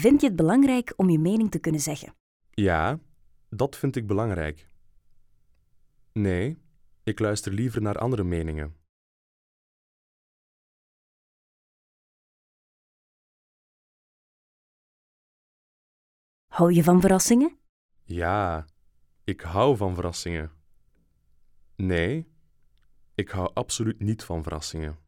Vind je het belangrijk om je mening te kunnen zeggen? Ja, dat vind ik belangrijk. Nee, ik luister liever naar andere meningen. Hou je van verrassingen? Ja, ik hou van verrassingen. Nee, ik hou absoluut niet van verrassingen.